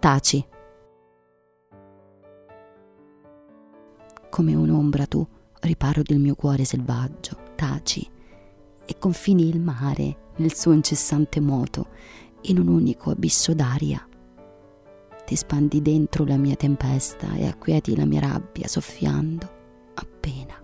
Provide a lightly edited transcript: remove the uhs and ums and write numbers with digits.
taci. Come un'ombra tu, riparo del mio cuore selvaggio, taci, e confini il mare nel suo incessante moto in un unico abisso d'aria. Ti spandi dentro la mia tempesta e acquieti la mia rabbia soffiando appena.